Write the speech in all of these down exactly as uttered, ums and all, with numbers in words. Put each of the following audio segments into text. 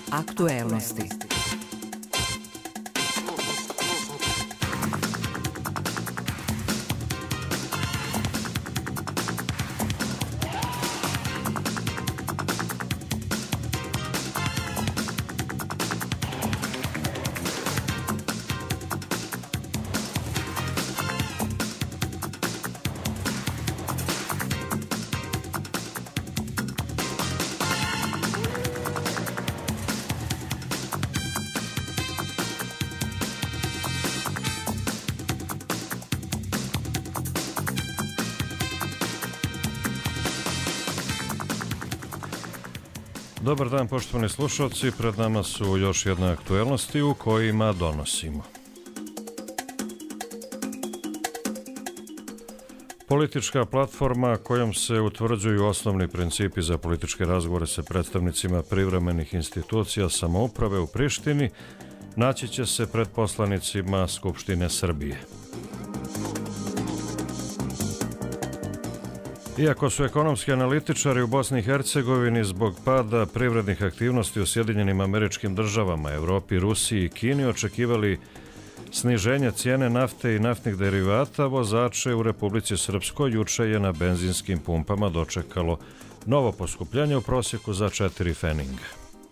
Aktuelnosti. Dobar dan, poštovani slušalci, pred nama su još jedne aktuelnosti u kojima donosimo. Politička platforma kojom se utvrđuju osnovni principi za političke razgovore sa predstavnicima privremenih institucija samouprave u Prištini naći će se pred poslanicima Skupštine Srbije. Iako su ekonomski analitičari u Bosni i Hercegovini zbog pada privrednih aktivnosti u Sjedinjenim Američkim Državama, Evropi, Rusiji i Kini očekivali sniženje cijene nafte i naftnih derivata, vozače u Republici Srpskoj juče je na benzinskim pumpama dočekalo novo poskupljenje u prosjeku za četiri feninga.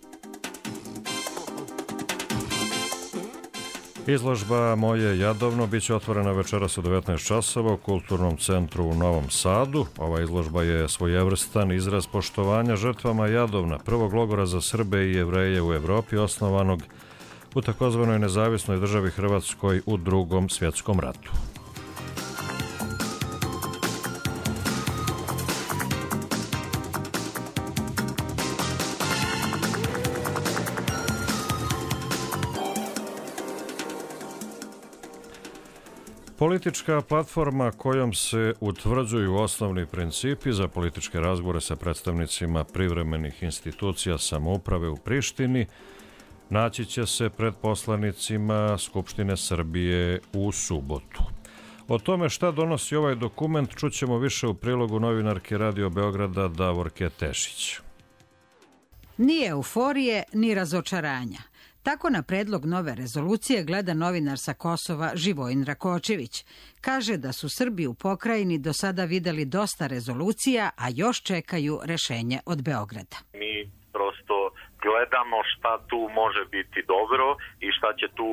Izložba Moje Jadovno biće otvorena večeras u devetnaest časova u Kulturnom centru u Novom Sadu. Ova izložba je svojevrstan izraz poštovanja žrtvama Jadovna, prvog logora za Srbe i Jevreje u Evropi, osnovanog u takozvanoj nezavisnoj državi Hrvatskoj u Drugom svjetskom ratu. Politička platforma kojom se utvrđuju osnovni principi za političke razgovore sa predstavnicima privremenih institucija samouprave u Prištini naći će se pred poslanicima Skupštine Srbije u subotu. O tome šta donosi ovaj dokument čućemo više u prilogu novinarke Radio Beograda Davorke Tešić. Ni euforije, ni razočaranja. Tako na predlog nove rezolucije gleda novinar sa Kosova Živojin Rakočević. Kaže da su Srbi u pokrajini do sada videli dosta rezolucija, a još čekaju rešenje od Beograda. Mi prosto gledamo šta tu može biti dobro i šta će tu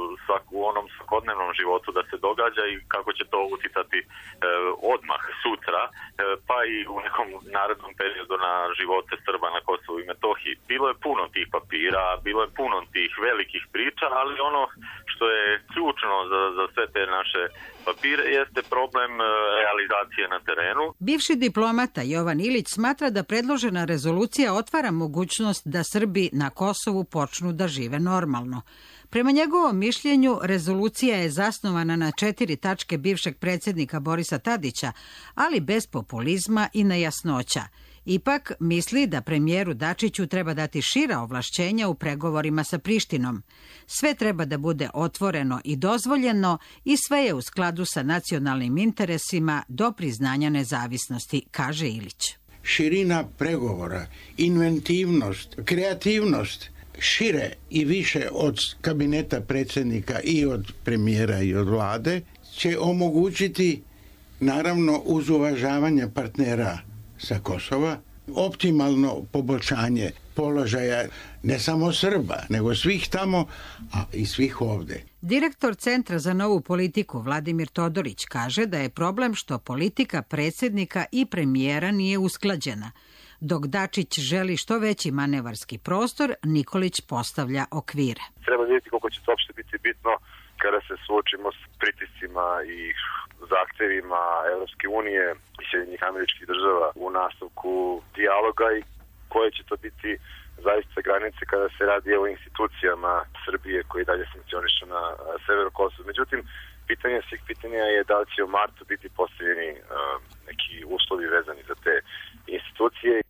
u onom svakodnevnom životu da se događa i kako će to uticati e, odmah sutra, e, pa i u nekom narednom periodu na živote Srba na Kosovu i Metohiji. Bilo je puno tih papira, bilo je puno tih velikih priča, ali ono što je ključno za, za sve te naše papire jeste problem realizacije na terenu. Bivši diplomata Jovan Ilić smatra da predložena rezolucija otvara mogućnost da Srbi na Kosovu počnu da žive normalno. Prema njegovom mišljenju, rezolucija je zasnovana na četiri tačke bivšeg predsjednika Borisa Tadića, ali bez populizma i nejasnoća. Ipak misli da premijeru Dačiću treba dati šira ovlašćenja u pregovorima sa Prištinom. Sve treba da bude otvoreno i dozvoljeno i sve je u skladu sa nacionalnim interesima do priznanja nezavisnosti, kaže Ilić. Širina pregovora, inventivnost, kreativnost, šire i više od kabineta predsjednika i od premijera i od vlade će omogućiti, naravno uz uvažavanje partnera sa Kosova, optimalno poboljšanje položaja ne samo Srba, nego svih tamo, a i svih ovde. Direktor Centra za novu politiku Vladimir Todorić kaže da je problem što politika predsjednika i premijera nije usklađena. Dok Dačić želi što veći manevarski prostor, Nikolić postavlja okvire. Treba vidjeti koliko će to uopšte biti bitno kada se suočimo s pritiscima i zahtevima Evropske unije i Sjedinjenih Američkih Država u nastavku dijaloga i koje će to biti zaista granice kada se radi o institucijama Srbije koji dalje funkcionišu na severu Kosova. Međutim, pitanje svih pitanja je da li će u martu biti postavljeni uh, neki uslovi vezani za te institucije.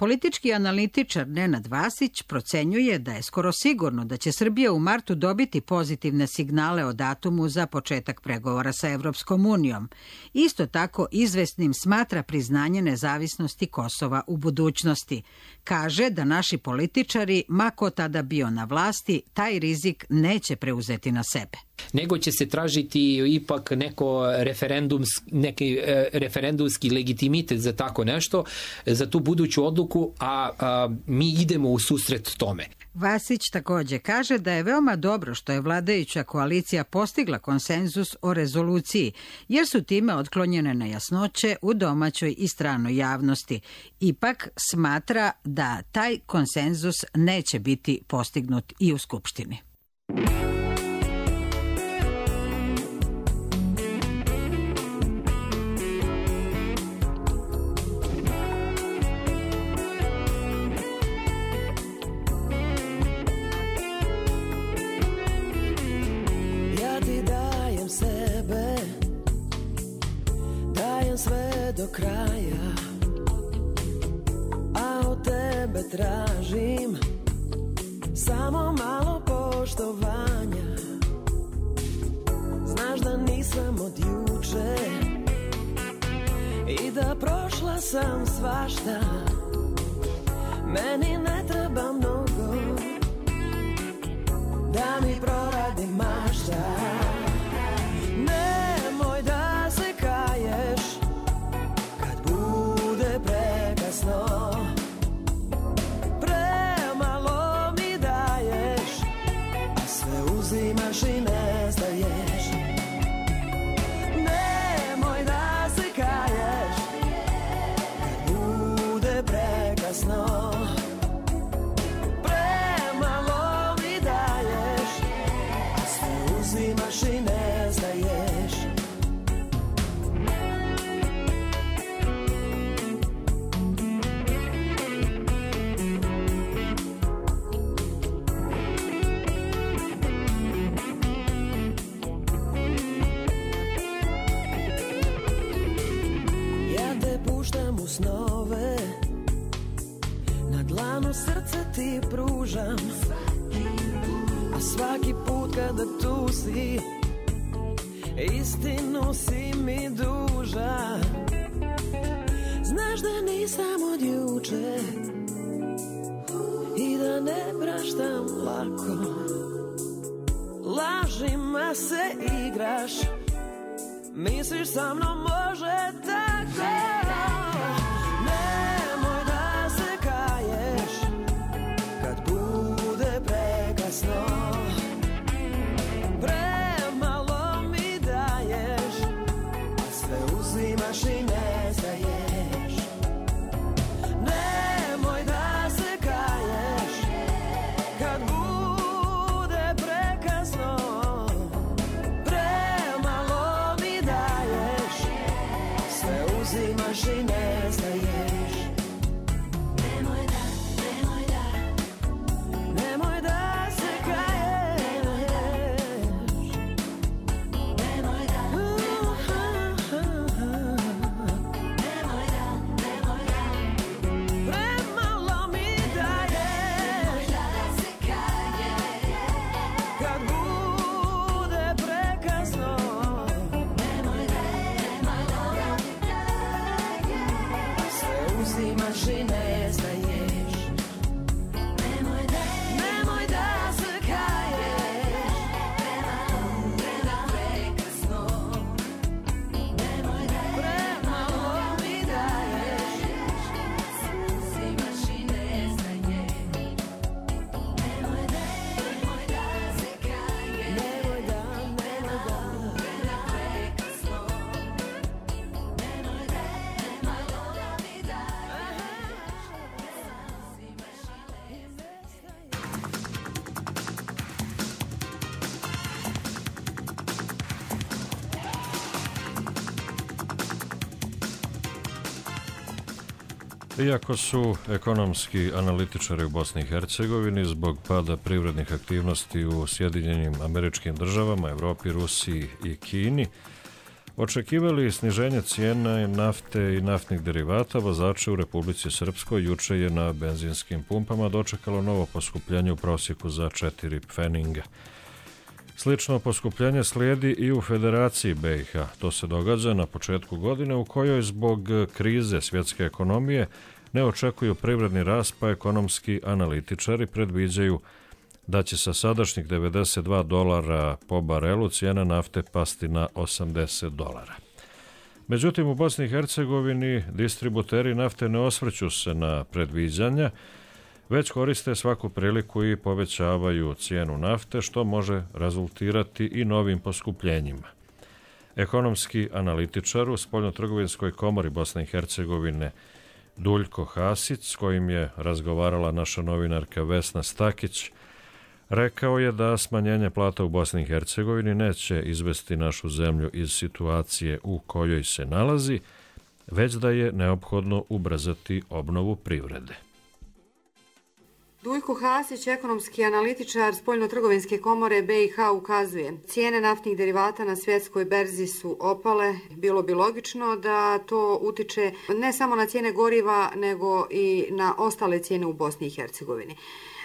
Politički analitičar Nenad Vasić procenjuje da je skoro sigurno da će Srbija u martu dobiti pozitivne signale o datumu za početak pregovora sa Evropskom unijom. Isto tako izvesnim smatra priznanje nezavisnosti Kosova u budućnosti. Kaže da naši političari, ma ko tada bio na vlasti, taj rizik neće preuzeti na sebe. Nego će se tražiti ipak neko referendums, neki e, referendumski legitimitet za tako nešto, za tu buduću odluku, a, a mi idemo u susret tome. Vasić također kaže da je veoma dobro što je vladajuća koalicija postigla konsenzus o rezoluciji, jer su time otklonjene nejasnoće u domaćoj i stranoj javnosti. Ipak smatra da taj konsenzus neće biti postignut i u Skupštini. Sve do kraja, a od tebe tražim samo malo poštovanja. Znaš da nisam od juče i da prošla sam svašta. Meni ne treba mnogo da mi proradi mašta. Nemoj da se kaješ prekasno, premalo mi daješ, a sve uzimaš i nestaješ. Nemoj da se kaješ kad bude prekasno, premalo mi daješ, a sve uzimaš i nestaješ. Snove na dlanu srce ti pružam, a svaki put kada tu si istinu si mi dužan. Znaš da nisam od juče i da ne praštam lako, lažima se igraš, misliš sa mnom može tako. Premalo mi daješ, a sve uzimaš i nestaješ. Nemoj da se kaješ kad bude prekasno, premalo mi daješ, sve uzimaš i nestaješ. Iako su ekonomski analitičari u Bosni i Hercegovini zbog pada privrednih aktivnosti u Sjedinjenim Američkim Državama, Evropi, Rusiji i Kini Očekivali sniženje cijena nafte i naftnih derivata, vozači u Republici Srpskoj juče je na benzinskim pumpama dočekalo novo poskupljenje u prosjeku za četiri pfeninga. Slično poskupljenje slijedi i u Federaciji B i H. To se događa na početku godine u kojoj zbog krize svjetske ekonomije ne očekuju privredni rast, pa ekonomski analitičari predviđaju da će sa sadašnjih devedeset dva dolara po barelu cijena nafte pasti na osamdeset dolara. Međutim, u Bosni i Hercegovini distributeri nafte ne osvrću se na predviđanja, već koriste svaku priliku i povećavaju cijenu nafte, što može rezultirati i novim poskupljenjima. Ekonomski analitičar u Spoljnotrgovinskoj komori Bosne i Hercegovine Duljko Hasić, s kojim je razgovarala naša novinarka Vesna Stakić, rekao je da smanjenje plata u Bosni i Hercegovini neće izvesti našu zemlju iz situacije u kojoj se nalazi, već da je neophodno ubrzati obnovu privrede. Duljko Hasić, ekonomski analitičar Spoljnotrgovinske komore B i H, ukazuje: cijene naftnih derivata na svjetskoj berzi su opale. Bilo bi logično da to utiče ne samo na cijene goriva, nego i na ostale cijene u Bosni i Hercegovini.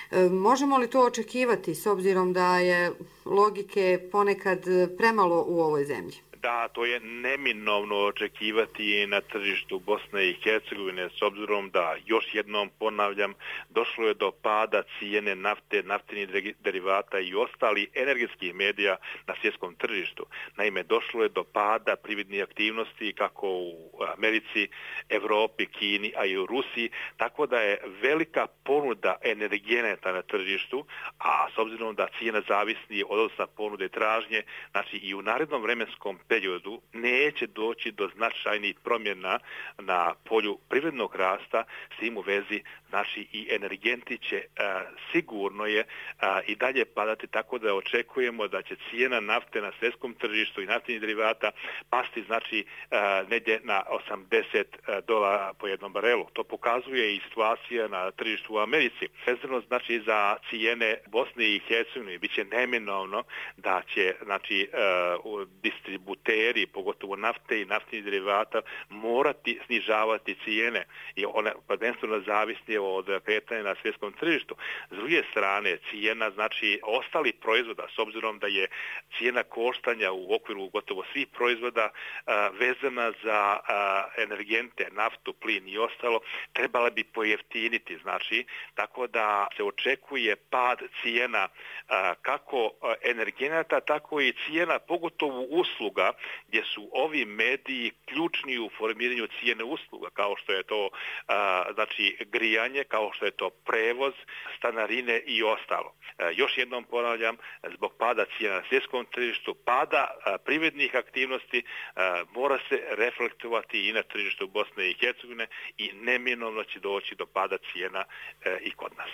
Možemo li to očekivati s obzirom da je logike ponekad premalo u ovoj zemlji? Da, to je neminovno očekivati na tržištu Bosne i Hercegovine, s obzirom da, još jednom ponavljam, došlo je do pada cijene nafte, naftinih derivata i ostalih energetskih medija na svjetskom tržištu. Naime, došlo je do pada privrednih aktivnosti kako u Americi, Evropi, Kini, a i u Rusiji, tako da je velika ponuda energenata na tržištu, a s obzirom da cijena zavisni od odnosa ponude i tražnje, znači i u narednom vremenskom periodu neće doći do značajnih promjena na polju privrednog rasta, s tim u vezi znači i energenti će a, sigurno je a, i dalje padati, tako da očekujemo da će cijena nafte na svjetskom tržištu i naftnih derivata pasti znači a, negdje na osamdeset dolara po jednom barelu. To pokazuje i situacija na tržištu u Americi. Vezano znači za cijene Bosne i Hercegovine biće neminovno da će znači a, distributeri, pogotovo nafte i naftnih derivata, morati snižavati cijene i one prvenstveno zavisne od kretanja na svjetskom tržištu. S druge strane, cijena znači ostalih proizvoda, s obzirom da je cijena koštanja u okviru gotovo svih proizvoda a, vezana za a, energente, naftu, plin i ostalo, trebala bi pojeftiniti, znači, tako da se očekuje pad cijena a, kako energenata, tako i cijena pogotovo usluga, gdje su ovi mediji ključni u formiranju cijene usluga, kao što je to a, znači grijanje, kao što je to prevoz, stanarine i ostalo. A, još jednom ponavljam, zbog pada cijena na svjetskom tržištu, pada a, privrednih aktivnosti a, mora se reflektovati i na tržištu Bosne i Hercegovine i neminovno će doći do pada cijena a, i kod nas.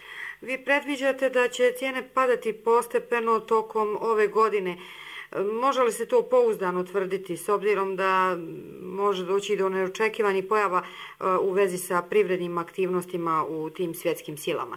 Vi predviđate da će cijene padati postepeno tokom ove godine. Može li se to pouzdano tvrditi, s obzirom da može doći do neočekivanih pojava u vezi sa privrednim aktivnostima u tim svjetskim silama?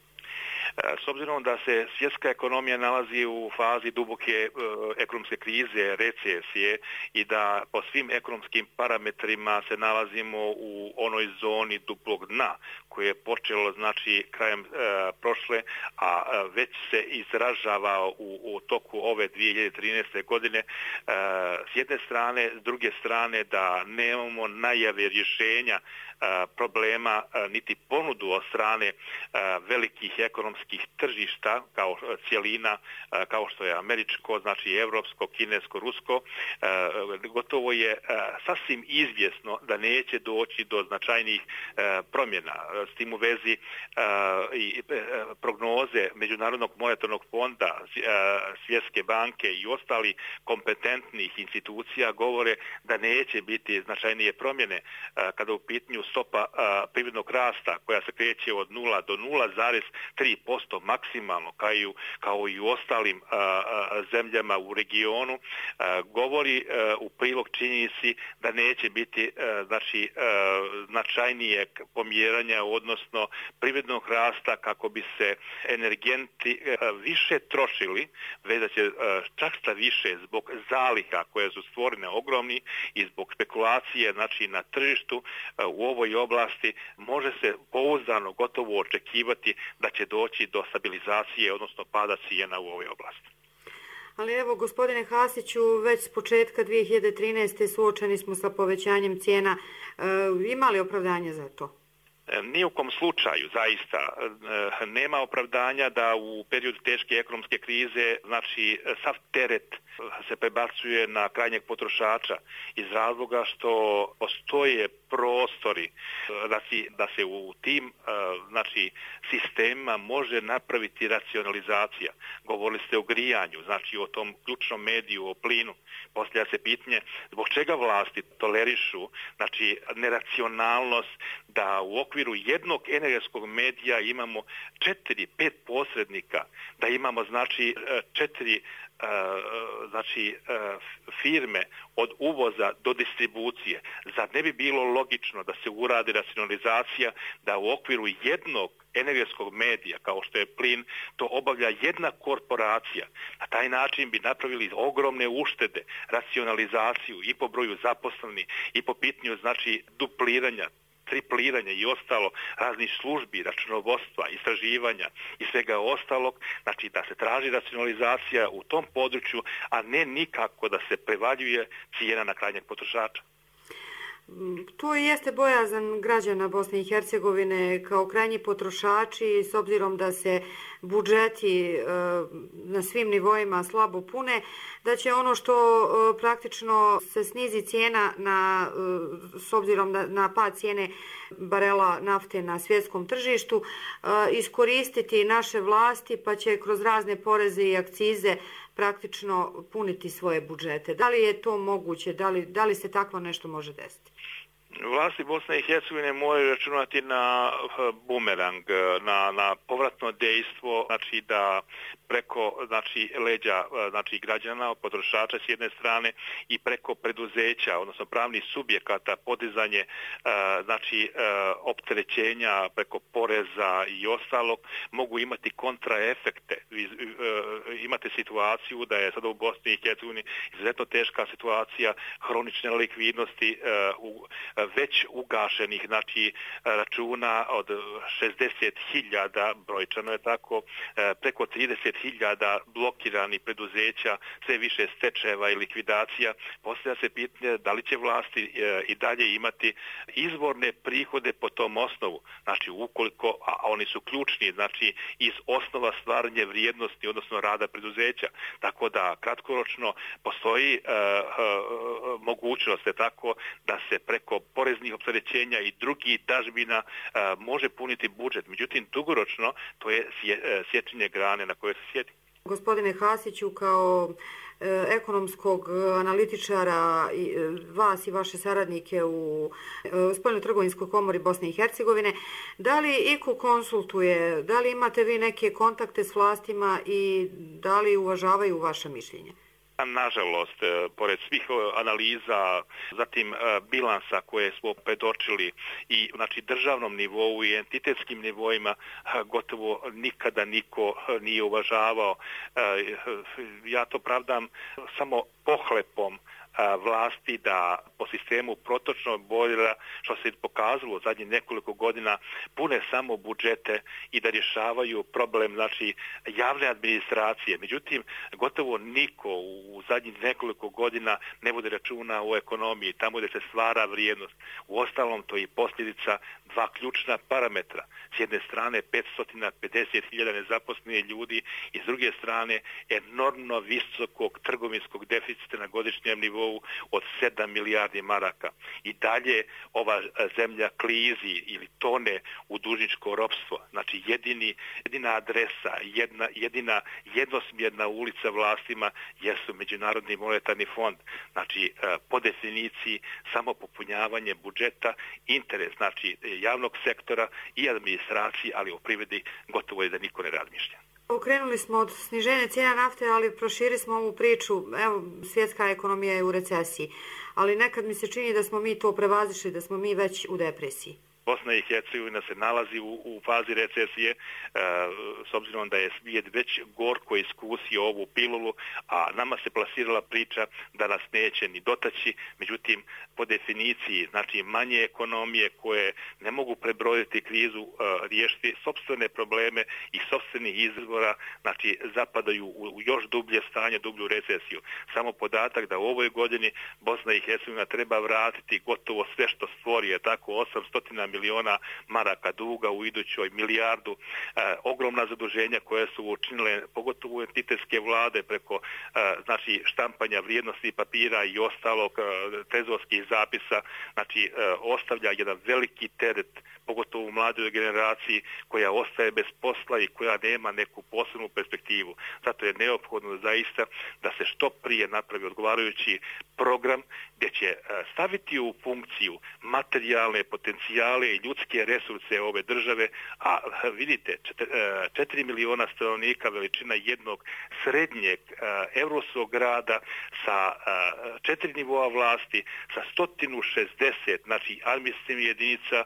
S obzirom da se svjetska ekonomija nalazi u fazi duboke e, ekonomske krize, recesije i da po svim ekonomskim parametrima se nalazimo u onoj zoni duplog dna koje je počelo znači krajem e, prošle, a e, već se izražava u, u toku ove dvije hiljade trinaeste. godine, e, s jedne strane, s druge strane da nemamo najave rješenja problema niti ponudu od strane velikih ekonomskih tržišta kao cijelina, kao što je američko, znači evropsko, kinesko, rusko. Gotovo je sasvim izvjesno da neće doći do značajnih promjena. S tim u vezi i prognoze Međunarodnog monetarnog fonda, Svjetske banke i ostali kompetentnih institucija govore da neće biti značajnije promjene kada u pitanju stopa a, privrednog rasta koja se kreće od nula do nula zarez tri posto maksimalno kao i u, kao i u ostalim a, a, zemljama u regionu a, govori a, u prilog činjenici da neće biti a, znači a, značajnije pomjeranja odnosno privrednog rasta kako bi se energenti a, više trošili, već da će a, čak šta više zbog zaliha koje su stvorene ogromni i zbog spekulacije znači na tržištu a, u ovoj oblasti može se pouzdano gotovo očekivati da će doći do stabilizacije, odnosno pada cijena u ovoj oblasti. Ali evo, gospodine Hasiću, već s početka dvije hiljade trinaeste. suočeni smo sa povećanjem cijena. E, ima li opravdanje za to? Ni u kom slučaju, zaista, nema opravdanja da u periodu teške ekonomske krize, znači, sav teret se prebacuje na krajnjeg potrošača iz razloga što postoje prostori da se u tim znači, sistemima može napraviti racionalizacija. Govorili ste o grijanju, znači o tom ključnom mediju, o plinu. Postavlja se pitanje zbog čega vlasti tolerišu znači, neracionalnost da u okviru jednog energetskog medija imamo četiri, pet posrednika, da imamo znači četiri znači firme od uvoza do distribucije. Zar ne bi bilo logično da se uradi racionalizacija, da u okviru jednog energetskog medija kao što je plin to obavlja jedna korporacija? Na taj način bi napravili ogromne uštede, racionalizaciju i po broju zaposlenih i po pitanju znači dupliranja, tripliranje i ostalo raznih službi, računovodstva, istraživanja i svega ostalog, znači da se traži racionalizacija u tom području, a ne nikako da se prevaljuje cijena na krajnjeg potrošača. To jeste bojazan građana Bosne i Hercegovine kao krajnji potrošači, s obzirom da se budžeti na svim nivoima slabo pune, da će ono što praktično se snizi cijena na, s obzirom na, na pad cijene barela nafte na svjetskom tržištu, iskoristiti naše vlasti pa će kroz razne poreze i akcize praktično puniti svoje budžete. Da li je to moguće? Da li, da li se takvo nešto može desiti? Vlasti Bosne i Hercegovine moraju računati na bumerang, na, na povratno dejstvo, znači da preko znači, leđa znači, građana, potrošača s jedne strane i preko preduzeća, odnosno pravnih subjekata, podizanje znači, opterećenja preko poreza i ostalog, mogu imati kontraefekte. Imate situaciju da je sada u Bosni i Hercegovini izuzetno teška situacija hronične likvidnosti u već ugašenih znači, računa od šezdeset hiljada, brojčano je tako, preko trideset hiljada blokiranih preduzeća, sve više stečajeva i likvidacija. Postavlja se pitanje da li će vlasti i dalje imati izvorne prihode po tom osnovu. Znači, ukoliko, a oni su ključni, znači, iz osnova stvaranje vrijednosti, odnosno rada preduzeća. Tako da, kratkoročno, postoji uh, uh, mogućnost, je tako, da se preko poreznih opterećenja i drugih dažbina uh, može puniti budžet. Međutim, dugoročno to je sječenje grane na koje se sjeti. Gospodine Hasiću, kao e, ekonomskog analitičara, i, e, vas i vaše saradnike u e, Spoljno-trgovinskoj komori Bosne i Hercegovine, da li iko konsultuje, da li imate vi neke kontakte s vlastima i da li uvažavaju vaše mišljenje? Nažalost, pored svih analiza, zatim bilansa koje smo predočili i znači državnom nivou i entitetskim nivoima, gotovo nikada niko nije uvažavao. Ja to pravdam samo pohlepom vlasti da po sistemu protočnog bojlera, što se pokazalo zadnjih nekoliko godina, pune samo budžete i da rješavaju problem znači javne administracije. Međutim, gotovo niko u zadnjih nekoliko godina ne vodi računa o ekonomiji, tamo gdje se stvara vrijednost. U ostalom, to je i posljedica dva ključna parametra. S jedne strane petsto pedeset hiljada nezaposlenih ljudi i s druge strane enormno visokog trgovinskog deficita na godišnjem nivou nivou od sedam milijardi maraka. I dalje ova zemlja klizi ili tone u dužničko ropstvo. Znači jedini, jedina adresa, jedna, jedina jednosmjerna ulica vlastima jesu Međunarodni monetarni fond. Znači po definiciji samo popunjavanje budžeta, interes znači javnog sektora i administracije, ali u privredi gotovo je da niko ne razmišlja. Okrenuli smo od sniženja cijena nafte, ali proširi smo ovu priču. Evo, svjetska ekonomija je u recesiji, ali nekad mi se čini da smo mi to prevazišli, da smo mi već u depresiji. Bosna i Hercegovina se nalazi u, u fazi recesije, e, s obzirom da je svijet već gorko iskusio ovu pilulu, a nama se plasirala priča da nas neće ni dotaći, međutim, po definiciji, znači manje ekonomije koje ne mogu prebroditi krizu, e, riješiti sopstvene probleme i sopstvenih izvora, znači zapadaju u, u još dublje stanje, dublju recesiju. Samo podatak da u ovoj godini Bosna i Hercegovina treba vratiti gotovo sve što stvori, je tako osamsto miliona maraka duga u idućoj milijardu, e, ogromna zaduženja koje su učinile pogotovo entitetske vlade preko e, znači štampanja vrijednosti papira i ostalog e, trezorskih zapisa, znači e, ostavlja jedan veliki teret pogotovo u mladoj generaciji koja ostaje bez posla i koja nema neku posebnu perspektivu. Zato je neophodno zaista da se što prije napravi odgovarajući program gdje će staviti u funkciju materijalne potencijale i ljudske resurse ove države, a vidite, četiri miliona stanovnika, veličina jednog srednjeg evropskog grada sa četiri nivoa vlasti, sa sto šezdeset, znači administrativnih jedinica,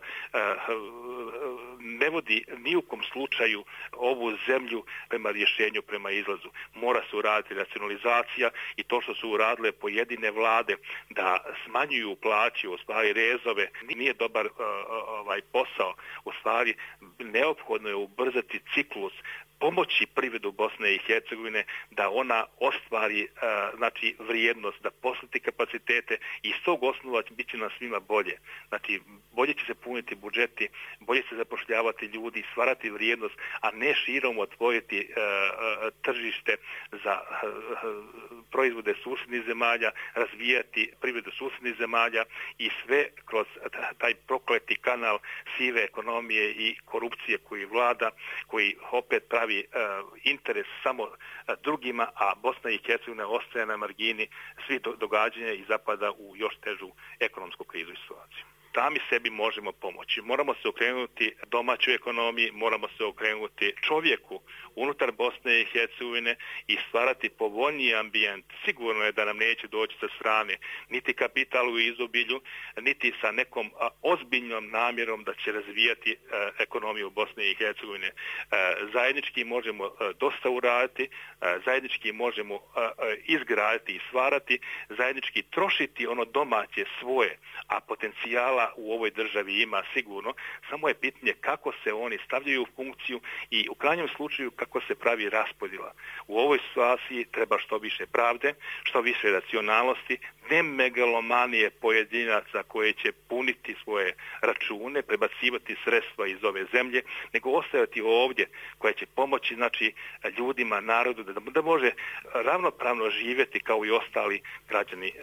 ne vodi ni u kom slučaju ovu zemlju prema rješenju, prema izlazu. Mora se uraditi racionalizacija i to što su uradile pojedine vlade da smanjuju plaće, u stvari rezove, nije dobar uh, ovaj posao. U stvari neophodno je ubrzati ciklus, pomoći privredu Bosne i Hercegovine da ona ostvari uh, znači vrijednost, da poslati kapacitete i s tog osnova bit će nam svima bolje. Znači bolje će se puniti budžeti, bolje se zapošljavati ljudi, stvarati vrijednost, a ne širom otvoriti uh, uh, tržište za uh, proizvode susjednih zemalja, razvijati privredu susjednih zemalja i sve kroz taj prokleti kanal sive ekonomije i korupcije koji vlada, koji opet pravi interes samo drugima, a Bosna i Hercegovina ostaje na margini svih događanja i zapada u još težu ekonomsku krizu i situaciju. Sami sebi možemo pomoći. Moramo se okrenuti domaćoj ekonomiji, moramo se okrenuti čovjeku unutar Bosne i Hercegovine i stvarati povoljniji ambijent. Sigurno je da nam neće doći sa strane niti kapital u izobilju, niti sa nekom a, ozbiljnom namjerom da će razvijati a, ekonomiju Bosne i Hercegovine. A, zajednički možemo a, dosta uraditi, a, zajednički možemo a, a, izgraditi i stvarati, zajednički trošiti ono domaće svoje, a potencijala u ovoj državi ima sigurno, samo je pitanje kako se oni stavljaju u funkciju i u krajnjem slučaju kako se pravi raspodjela. U ovoj situaciji treba što više pravde, što više racionalnosti, ne megalomanije pojedinaca koje će puniti svoje račune, prebacivati sredstva iz ove zemlje, nego ostaviti ovdje koje će pomoći znači ljudima, narodu da, da može ravnopravno živjeti kao i ostali građani e,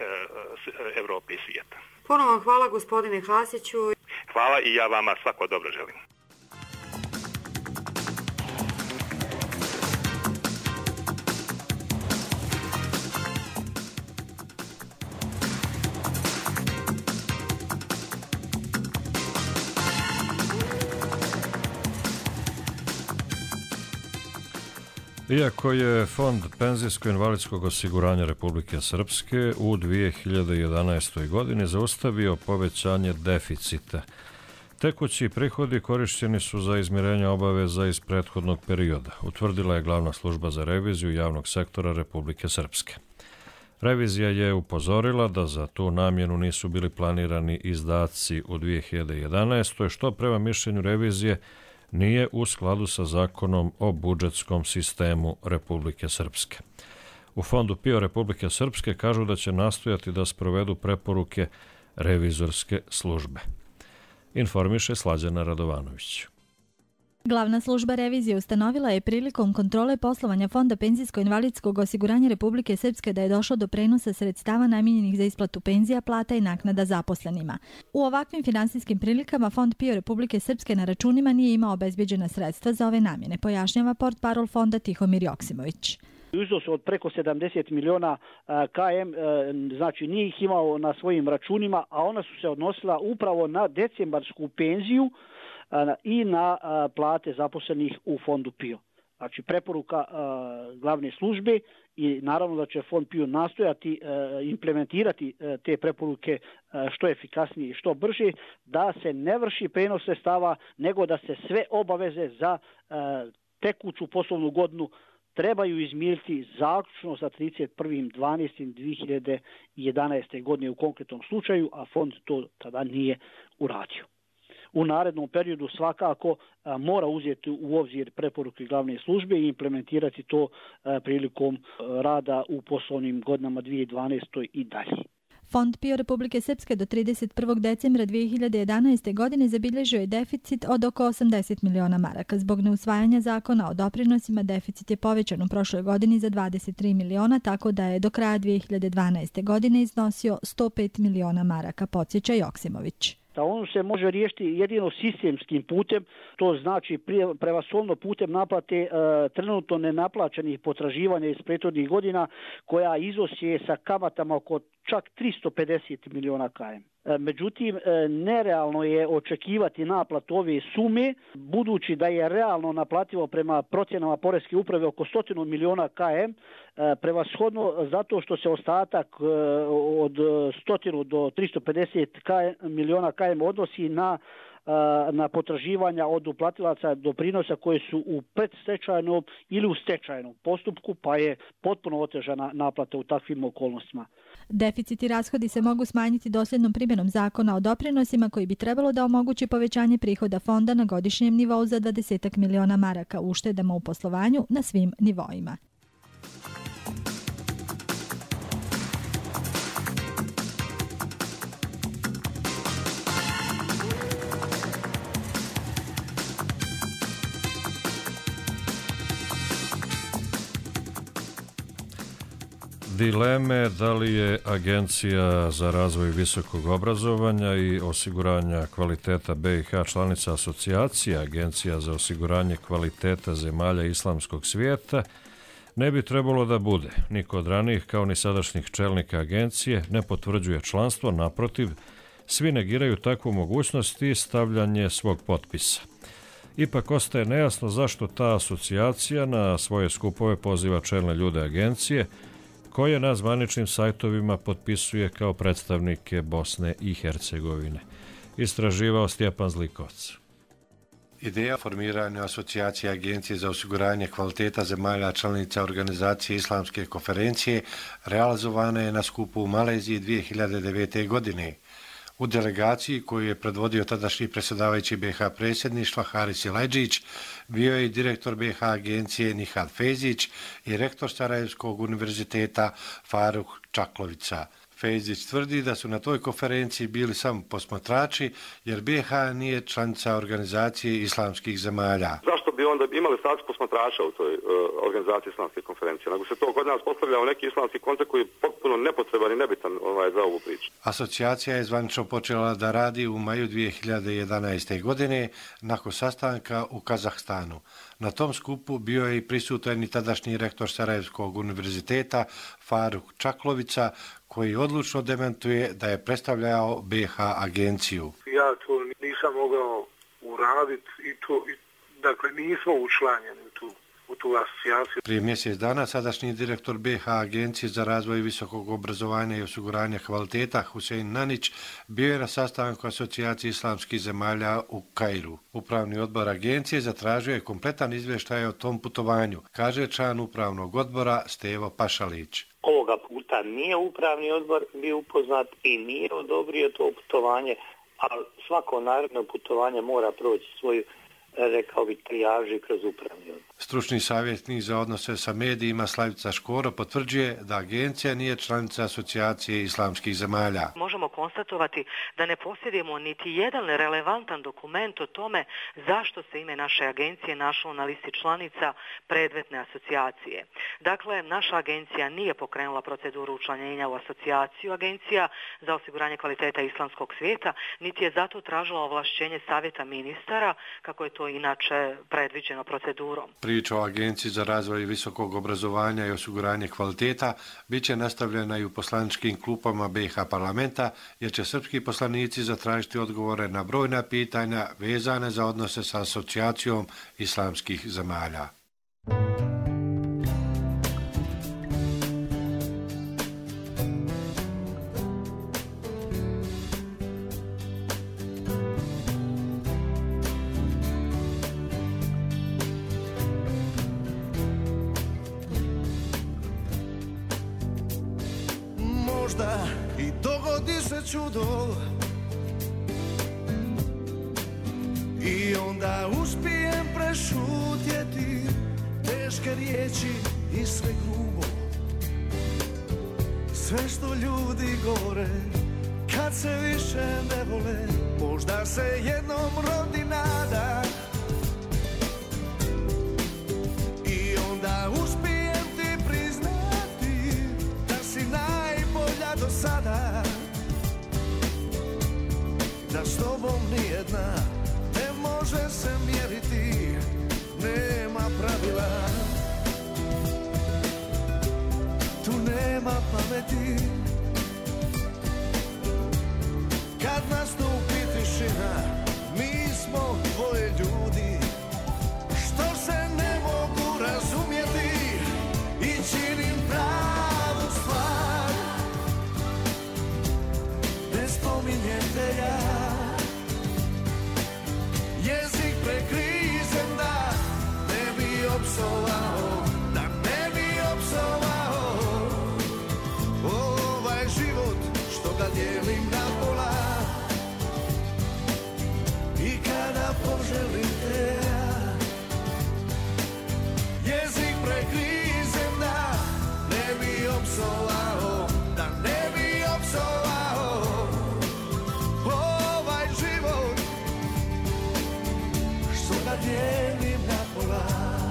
Evrope i svijeta. Puno vam hvala gospodine Hasiću. Hvala i ja vama svako dobro želim. Iako je Fond penzijsko-invalidskog osiguranja Republike Srpske u dvije hiljade jedanaestoj. godini zaustavio povećanje deficita, tekući prihodi korišćeni su za izmirenje obaveza iz prethodnog perioda, utvrdila je Glavna služba za reviziju javnog sektora Republike Srpske. Revizija je upozorila da za tu namjenu nisu bili planirani izdaci u dvije hiljade jedanaestoj. što prema mišljenju revizije nije u skladu sa zakonom o budžetskom sistemu Republike Srpske. U Fondu P I O Republike Srpske kažu da će nastojati da sprovedu preporuke revizorske službe. Informiše Slađana Radovanović. Glavna služba revizije ustanovila je prilikom kontrole poslovanja Fonda penzijsko-invalidskog osiguranja Republike Srpske da je došlo do prenosa sredstava namijenjenih za isplatu penzija, plata i naknada zaposlenima. U ovakvim finansijskim prilikama Fond P I O Republike Srpske na računima nije imao obezbjeđena sredstva za ove namjene, pojašnjava portparol Fonda Tihomir Joksimović. U iznosu od preko sedamdeset miliona K M, znači nije ih imao na svojim računima, a ona su se odnosila upravo na decembarsku penziju i na plate zaposlenih u Fondu P I O. Znači preporuka glavne službe i naravno da će Fond P I O nastojati implementirati te preporuke što efikasnije i što brže, da se ne vrši prenos sredstava, nego da se sve obaveze za tekuću poslovnu godinu trebaju izmiriti zaključno sa trideset prvog dvanaestog dve hiljade jedanaeste. godine u konkretnom slučaju, a fond to tada nije uradio. U narednom periodu svakako a, mora uzeti u obzir preporuke glavne službe i implementirati to a, prilikom a, rada u poslovnim godinama dvije hiljade dvanaeste. i dalje. Fond P I O Republike Srpske do trideset prvog decembra dve hiljade jedanaeste. godine zabilježio je deficit od oko osamdeset miliona maraka. Zbog neusvajanja zakona o doprinosima deficit je povećan u prošloj godini za dvadeset tri miliona, tako da je do kraja dve hiljade dvanaeste. godine iznosio sto pet miliona maraka, podsjeća Joksimović. Da on se može riješiti jedino sistemskim putem, to znači prevashodno putem naplate e, trenutno nenaplaćenih potraživanja iz prethodnih godina, koja iznosi sa kamatama oko čak tristo pedeset miliona K M. E, međutim, e, nerealno je očekivati naplatu ove sume, budući da je realno naplativo prema procjenama Poreske uprave oko sto miliona K M, e, prevashodno zato što se ostatak e, od sto do tristo pedeset miliona K M odnosi na na potraživanja od uplatilaca doprinosa koje su u predstečajnom ili u stečajnom postupku, pa je potpuno otežana naplata u takvim okolnostima. Deficit i rashodi se mogu smanjiti dosljednom primjenom zakona o doprinosima koji bi trebalo da omogući povećanje prihoda fonda na godišnjem nivou za dvadeset miliona maraka, uštedama u poslovanju na svim nivoima. Dileme da li je Agencija za razvoj visokog obrazovanja i osiguranja kvaliteta B i H članica asocijacije Agencija za osiguranje kvaliteta zemalja islamskog svijeta ne bi trebalo da bude. Niko od ranijih kao ni sadašnjih čelnika agencije ne potvrđuje članstvo, naprotiv, svi negiraju takvu mogućnost i stavljanje svog potpisa. Ipak ostaje nejasno zašto ta asocijacija na svoje skupove poziva čelne ljude agencije, koje na zvaničnim sajtovima potpisuje kao predstavnike Bosne i Hercegovine. Istraživao Stjepan Zlikovac. Ideja formiranja asocijacije Agencije za osiguranje kvaliteta zemalja članica organizacije Islamske konferencije realizovana je na skupu u Maleziji dvije hiljade devete. godine. U delegaciji koju je predvodio tadašnji predsjedavajući B i H predsjedništva Haris Silajdžić, bio je i direktor B i H agencije Nihad Fejzić i rektor Sarajevskog univerziteta Faruk Čaklovica. Fejzić tvrdi da su na toj konferenciji bili samo posmatrači, jer B i H nije članica organizacije islamskih zemalja. Zašto bi onda imali status posmatrača u toj uh, organizaciji islamske konferencije? Nego se to kod nas postavlja u neki islamski koncept koji je potpuno nepotreban i nebitan ovaj, za ovu priču. Asocijacija je zvanično počela da radi u maju dvije hiljade jedanaeste. godine nakon sastanka u Kazahstanu. Na tom skupu bio je i prisutan i tadašnji rektor Sarajevskog univerziteta Faruk Čaklovica, koji odlučno dementuje da je predstavljao B i H agenciju. Ja to nisam mogao uraditi i to, i, dakle nismo učlanjeni u tu, u tu asocijaciju. Prije mjesec dana sadašnji direktor B i H agencije za razvoj visokog obrazovanja i osiguranja kvaliteta Husein Nanić bio je na sastanku asocijacije islamskih zemalja u Kairu. Upravni odbor agencije zatražio je kompletan izvještaj o tom putovanju, kaže član upravnog odbora Stevo Pašalić. Ovoga puta nije upravni odbor bio upoznat i nije odobrio to putovanje, ali svako naredno putovanje mora proći svoju rekao bi, trijaži kroz upravni odbor. Stručni savjetnik za odnose sa medijima Slavica Škoro potvrđuje da agencija nije članica Asocijacije islamskih zemalja. Možemo konstatovati da ne posjedimo niti jedan relevantan dokument o tome zašto se ime naše agencije našlo na listi članica predmetne asocijacije. Dakle, naša agencija nije pokrenula proceduru učlanjenja u asocijaciju agencija za osiguranje kvaliteta islamskog svijeta, niti je zato tražila ovlašćenje savjeta ministara, kako je to inače predviđeno procedurom. Priča o Agenciji za razvoj visokog obrazovanja i osiguranje kvaliteta bit će nastavljena i u poslaničkim klupama B i H parlamenta, jer će srpski poslanici zatražiti odgovore na brojna pitanja vezane za odnose sa Asocijacijom islamskih zemalja. I dogodi se čudo i onda uspijem prešutjeti teške riječi i sve grubo, sve što ljudi govore kad se više ne vole. Možda se jednom rodi nada i onda uspijem ti priznati da si najbolja do sada, da s tobom nijedna ne može se mjeriti, nema pravila, tu nema pameti. Kad nastupi tišina, mi smo dvoje ljudi što se ne mogu razumjeti i činim pravu stvar. Ne spominjem te ja, jezik prekrizem da ne bi opsovao, da ne bi opsovao ovaj život što ga dijelim na pola. I kada poželim te ja, jezik prekrizem da ne bi opsovao, da ne bi opsovao ovaj život što ga dijelim na pola.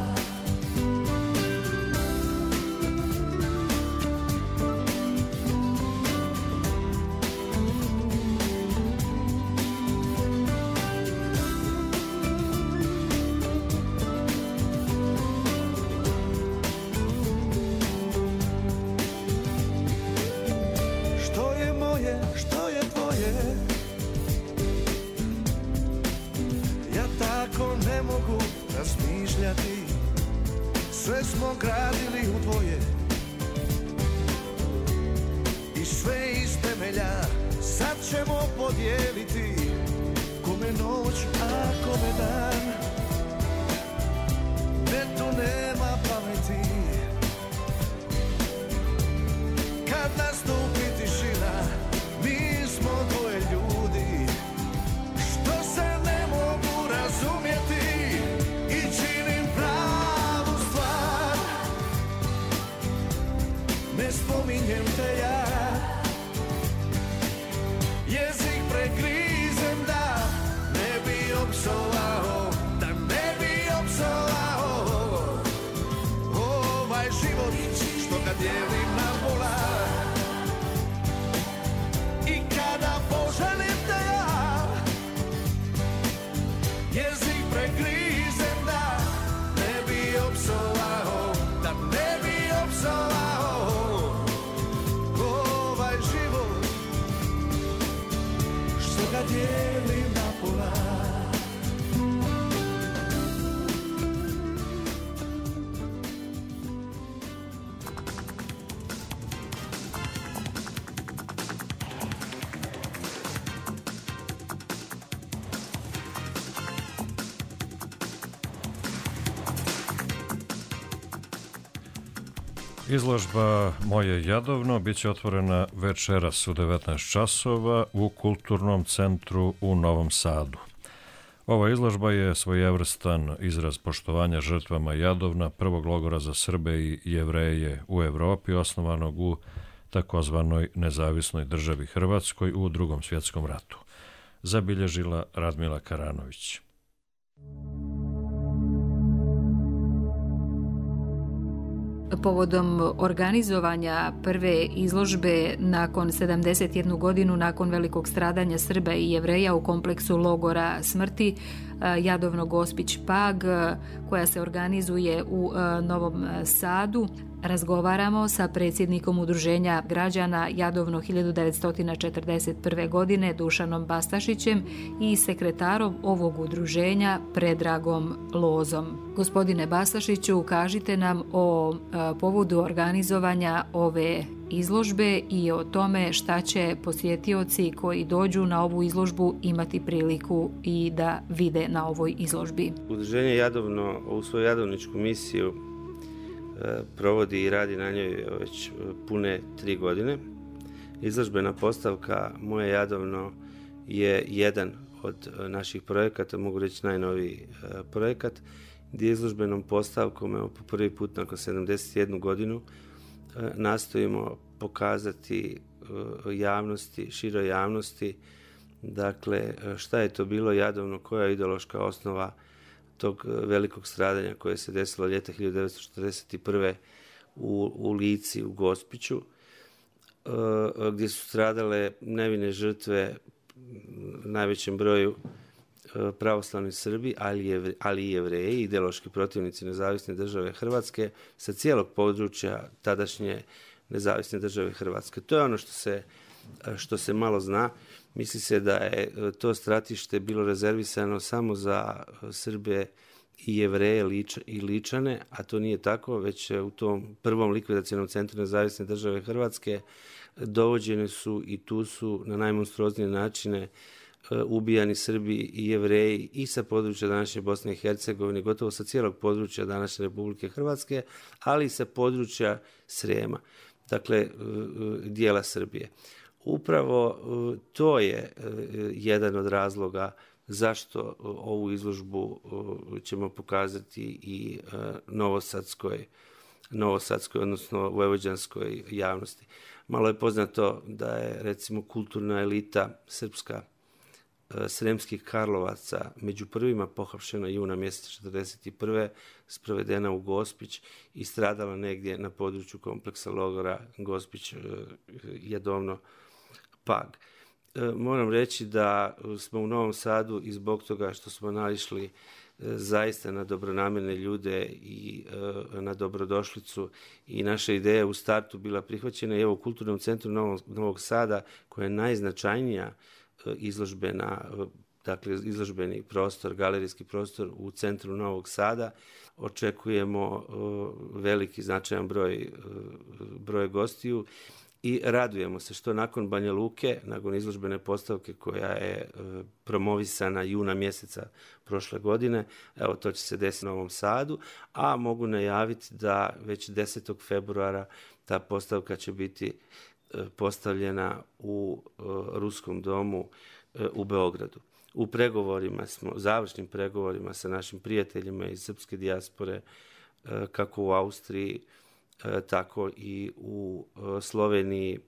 Sve smo gradili u dvoje i sve iz temelja sad ćemo podijeliti, kome noć, a kome dan. Ne, tu nema pameti. Kad nastupi tišina, mi smo dvoje ljudi što se ne mogu razumjeti i činim pravu stvar. Ne spominjem te ja, jezik prekrizem da ne bi opsovao, da ne bi opsovao ovaj život što ga dijelim na pola. I kada poželim te ja, jezik prekrizem da ne bi opsovao, da ne bi opsovao ovaj život što ga dijelim na pola. Izložba Moje Jadovno biće otvorena večeras u devetnaest časova u Kulturnom centru u Novom Sadu. Ova izložba je svojevrstan izraz poštovanja žrtvama Jadovna, prvog logora za Srbe i Jevreje u Evropi, osnovanog u takozvanoj nezavisnoj državi Hrvatskoj u Drugom svjetskom ratu. Zabilježila Radmila Karanović. Povodom organizovanja prve izložbe nakon sedamdeset jednu godinu nakon velikog stradanja Srba i Jevreja u kompleksu logora smrti Jadovno Gospić Pag, koja se organizuje u Novom Sadu, razgovaramo sa predsjednikom Udruženja građana Jadovno hiljadu devetsto četrdeset prve. godine Dušanom Bastašićem i sekretarom ovog udruženja Predragom Lozom. Gospodine Bastašiću, kažite nam o povodu organizovanja ove izložbe i o tome šta će posjetioci koji dođu na ovu izložbu imati priliku i da vide na ovoj izložbi. Udruženje Jadovno u svoju jadovničku misiju provodi i radi na njoj već pune tri godine. Izložbena postavka Moje Jadovno je jedan od naših projekata, mogu reći najnoviji projekat, gdje izložbenom postavkom evo, po prvi put nakon sedamdeset jednu godinu nastojimo pokazati javnosti, široj javnosti, dakle šta je to bilo Jadovno, koja je ideološka osnova tog velikog stradanja koje se desilo ljeta hiljadu devetsto četrdeset prve. u, u Lici, u Gospiću, gdje su stradale nevine žrtve u najvećem broju pravoslavni Srbi, ali, jevre, ali i Jevreji, ideološki protivnici nezavisne države Hrvatske sa cijelog područja tadašnje nezavisne države Hrvatske. To je ono što se, što se malo zna. Misli se da je to stratište bilo rezervisano samo za Srbe i Jevreje Lič, i Ličane, a to nije tako, već u tom prvom likvidacionom centru nezavisne države Hrvatske dovođene su i tu su na najmonstruoznije načine ubijani Srbi i Jevreji i sa područja današnje Bosne i Hercegovine, gotovo sa cijelog područja današnje Republike Hrvatske, ali i sa područja Srijema, dakle dijela Srbije. Upravo to je jedan od razloga zašto ovu izložbu ćemo pokazati i novosadskoj, novosadskoj, odnosno vojvođanskoj javnosti. Malo je poznato da je recimo kulturna elita srpska Sremskih Karlovaca među prvima pohapšena juna mjeseca četrdeset prve. sprovedena u Gospić i stradala negdje na području kompleksa logora Gospić Jadovno Pag. Moram reći da smo u Novom Sadu i zbog toga što smo naišli zaista na dobronamjerne ljude i na dobrodošlicu i naša ideja u startu bila prihvaćena i evo u Kulturnom centru Novog, Novog Sada, koja je najznačajnija izložbena, dakle izložbeni prostor, galerijski prostor u centru Novog Sada. Očekujemo veliki značajan broj, broj gostiju i radujemo se što nakon Banja Luke, nakon izložbene postavke koja je promovisana juna mjeseca prošle godine, evo to će se desiti u Novom Sadu, a mogu najaviti da već desetog februara ta postavka će biti postavljena u Ruskom domu u Beogradu. U pregovorima smo, završnim pregovorima sa našim prijateljima iz srpske dijaspore, kako u Austriji, tako i u Sloveniji,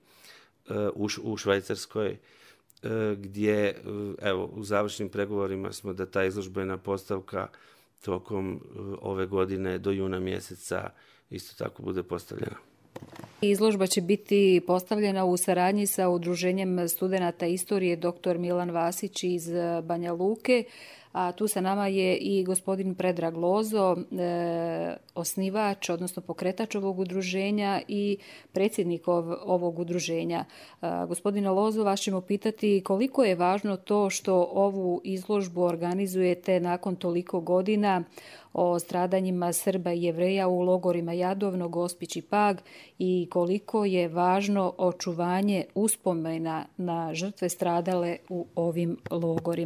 u Švajcarskoj, gdje evo, u završnim pregovorima smo da ta izložbena postavka tokom ove godine do juna mjeseca isto tako bude postavljena. Izložba će biti postavljena u saradnji sa Udruženjem studenata istorije doktor Milan Vasić iz Banja Luke, a tu sa nama je i gospodin Predrag Lozo, e, osnivač, odnosno pokretač ovog udruženja i predsjednik ov, ovog udruženja. E, gospodine Lozo, vas ćemo pitati koliko je važno to što ovu izložbu organizujete nakon toliko godina o stradanjima Srba i Jevreja u logorima Jadovno, Gospić i Pag i koliko je važno očuvanje uspomena na žrtve stradale u ovim logorima.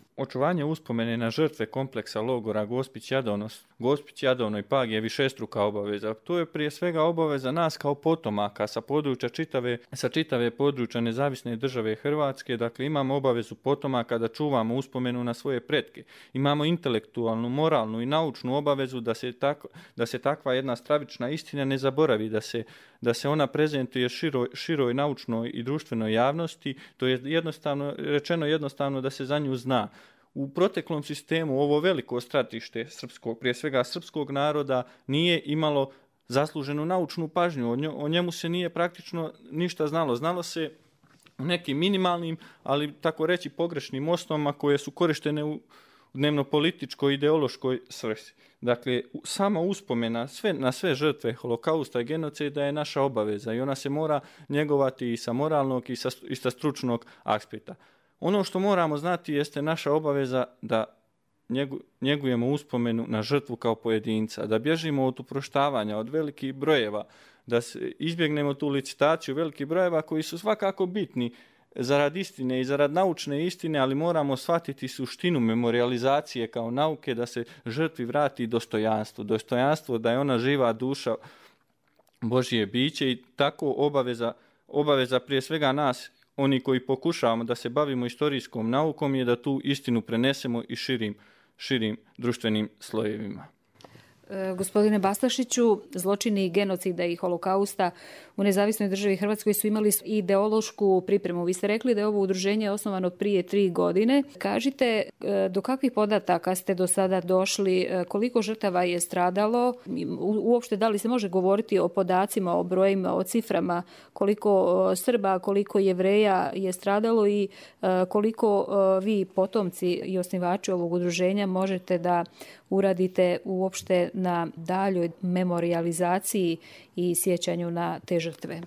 Očuvanje uspomene na žrtve kompleksa logora Gospić Jadovno, Gospić Jadovno i Pag je višestruka obaveza. To je prije svega obaveza nas kao potomaka sa područja čitave, sa čitave područja nezavisne države Hrvatske. Dakle, imamo obavezu potomaka da čuvamo uspomenu na svoje pretke. Imamo intelektualnu, moralnu i naučnu obavezu da se, tako, da se takva jedna stravična istina ne zaboravi, da se, da se ona prezentuje široj, široj naučnoj i društvenoj javnosti. To je jednostavno, rečeno jednostavno da se za nju zna. U proteklom sistemu ovo veliko stratište srpskog, prije svega srpskog naroda, nije imalo zasluženu naučnu pažnju. O njemu se nije praktično ništa znalo. Znalo se u nekim minimalnim, ali tako reći pogrešnim osnovama koje su korištene u dnevno-političkoj ideološkoj svrsi. Dakle, sama uspomena sve, na sve žrtve holokausta i genocida je naša obaveza i ona se mora njegovati i sa moralnog i sa, i sa stručnog aspekta. Ono što moramo znati jeste naša obaveza da njegu, njegujemo uspomenu na žrtvu kao pojedinca, da bježimo od uproštavanja, od velikih brojeva, da se izbjegnemo tu licitaciju velikih brojeva koji su svakako bitni zarad istine i zarad naučne istine, ali moramo shvatiti suštinu memorijalizacije kao nauke, da se žrtvi vrati dostojanstvo. Dostojanstvo da je ona živa duša Božje biće i tako obaveza, obaveza prije svega nas, oni koji pokušavamo da se bavimo istorijskom naukom, je da tu istinu prenesemo i širim, širim društvenim slojevima. E, gospodine Bastašiću, zločini genocida i holokausta u nezavisnoj državi Hrvatskoj su imali ideološku pripremu. Vi ste rekli da je ovo udruženje osnovano prije tri godine. Kažite, e, do kakvih podataka ste do sada došli, e, koliko žrtava je stradalo, u, uopšte da li se može govoriti o podacima, o brojima, o ciframa, koliko o, Srba, koliko Jevreja je stradalo i e, koliko o, vi potomci i osnivači ovog udruženja možete da uradite uopšte na daljoj memorijalizaciji i sjećanju na te žrtve?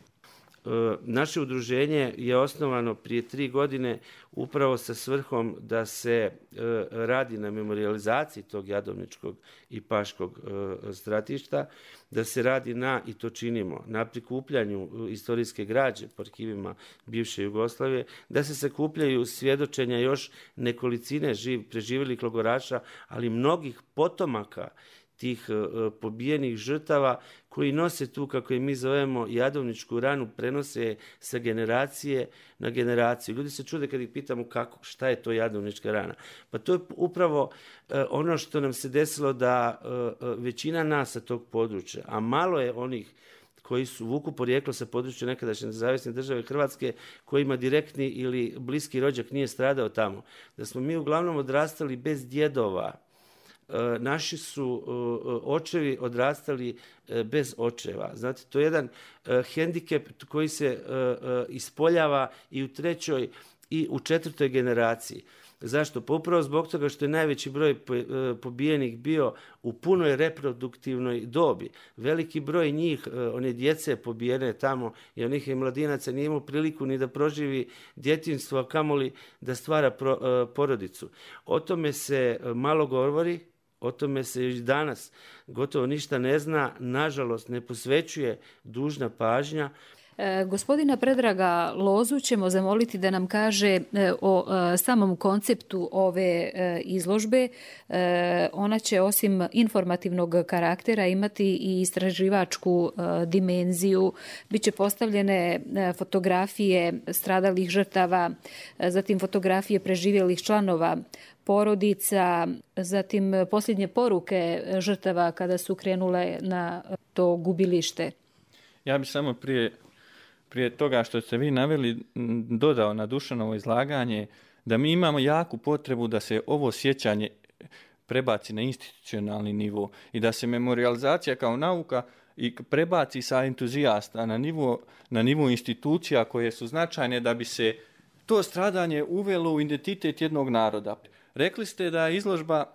Naše udruženje je osnovano prije tri godine upravo sa svrhom da se radi na memorijalizaciji tog jadovničkog i paškog stratišta, da se radi na, i to činimo, na prikupljanju istorijske građe po arhivima bivše Jugoslavije, da se sakupljaju svjedočenja još nekolicine živ, preživjelih logoraša, ali mnogih potomaka tih uh, pobijenih žrtava koji nose tu, kako je mi zovemo, jadovničku ranu, prenose sa generacije na generaciju. Ljudi se čude kad ih pitamo kako, šta je to jadovnička rana. Pa to je upravo uh, ono što nam se desilo da uh, većina nas sa tog područja, a malo je onih koji su vuku porijeklo sa područja nekadašnje nezavisne države Hrvatske, kojima direktni ili bliski rođak nije stradao tamo. Da smo mi uglavnom odrastali bez djedova. Naši su očevi odrastali bez očeva. Znate, to je jedan hendikep koji se ispoljava i u trećoj i u četvrtoj generaciji. Zašto? Pa upravo zbog toga što je najveći broj pobijenih bio u punoj reproduktivnoj dobi. Veliki broj njih, one djece pobijene tamo i onih i mladinaca nije imao priliku ni da proživi djetinjstvo, a kamoli da stvara porodicu. O tome se malo govori, o tome se još danas gotovo ništa ne zna, nažalost ne posvećuje dužna pažnja. E, gospodina Predraga Lozu ćemo zamoliti da nam kaže e, o e, samom konceptu ove e, izložbe. E, ona će osim informativnog karaktera imati i istraživačku e, dimenziju. Biće postavljene e, fotografije stradalih žrtava, e, zatim fotografije preživjelih članova porodica, zatim posljednje poruke žrtava kada su krenule na to gubilište. Ja bih samo prije Prije toga što ste vi naveli, dodao na Dušanovo izlaganje da mi imamo jaku potrebu da se ovo sjećanje prebaci na institucionalni nivo i da se memorijalizacija kao nauka i prebaci sa entuzijasta na nivo, na nivo institucija koje su značajne da bi se to stradanje uvelo u identitet jednog naroda. Rekli ste da izložba,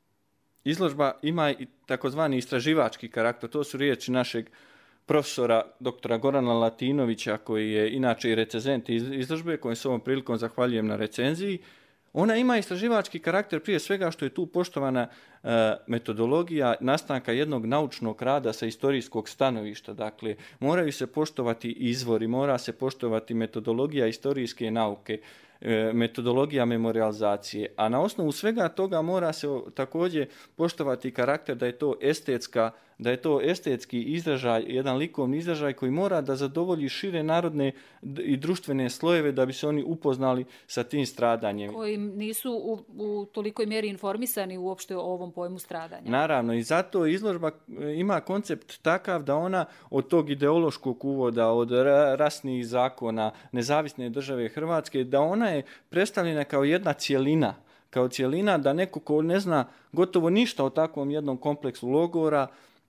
izložba ima i takozvani istraživački karakter, to su riječi našeg profesora doktora Gorana Latinovića, koji je inače i recenzent izložbe, kojem se ovom prilikom zahvaljujem na recenziji. Ona ima istraživački karakter prije svega što je tu poštovana e, metodologija nastanka jednog naučnog rada sa istorijskog stanovišta. Dakle, moraju se poštovati izvori, mora se poštovati metodologija istorijske nauke. metodologija memorializacije, a na osnovu svega toga mora se također poštovati karakter da je to estetska, da je to estetski izražaj, jedan likovni izražaj koji mora da zadovolji šire narodne i društvene slojeve da bi se oni upoznali sa tim stradanjem. Koji nisu u, u tolikoj mjeri informisani uopšte o ovom pojmu stradanja. Naravno, i zato izložba ima koncept takav da ona od tog ideološkog uvoda, od rasnih zakona, nezavisne države Hrvatske, da ona je predstavljena kao jedna cjelina, kao cjelina da neko ko ne zna gotovo ništa o takvom jednom kompleksu logora,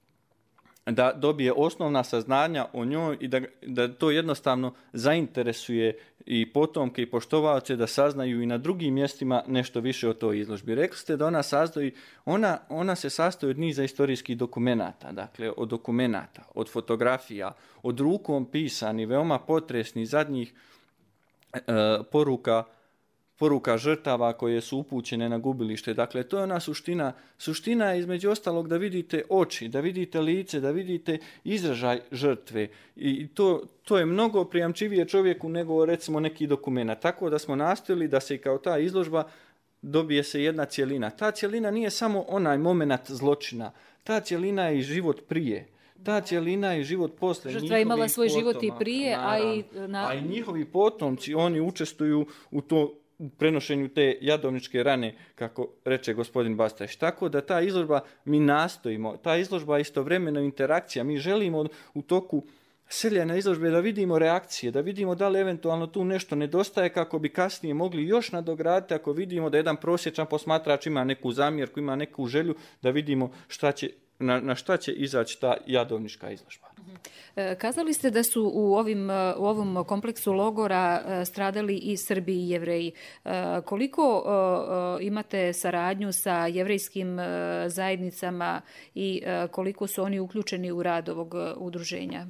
da dobije osnovna saznanja o njoj i da, da to jednostavno zainteresuje i potomke i poštovaoce da saznaju i na drugim mjestima nešto više o toj izložbi. Rekli ste da ona sastoji, ona, ona se sastoji od niza istorijskih dokumenata, dakle od dokumenata, od fotografija, od rukom pisani, veoma potresni zadnjih e, poruka poruka žrtava koje su upućene na gubilište. Dakle, to je ona suština. Suština je između ostalog da vidite oči, da vidite lice, da vidite izražaj žrtve. I to, to je mnogo prijamčivije čovjeku nego recimo neki dokument. Tako da smo nastojali da se kao ta izložba dobije se jedna cjelina. Ta cjelina nije samo onaj moment zločina. Ta cjelina je i život prije. Ta cjelina je život posle. Žrtva je imala svoj potomaka, život i prije, naravno, a i... Na... A i njihovi potomci, oni učestvuju u to u prenošenju te jadovničke rane, kako reče gospodin Bastajš. Tako da ta izložba, mi nastojimo, ta izložba je istovremeno interakcija. Mi želimo u toku seljenja izložbe da vidimo reakcije, da vidimo da li eventualno tu nešto nedostaje kako bi kasnije mogli još nadograditi ako vidimo da jedan prosječan posmatrač ima neku zamjerku, ima neku želju, da vidimo šta će, na, na šta će izaći ta jadovnička izložba. Kazali ste da su u, ovim, u ovom kompleksu logora stradali i Srbi i Jevreji. Koliko imate saradnju sa jevrejskim zajednicama i koliko su oni uključeni u rad ovog udruženja?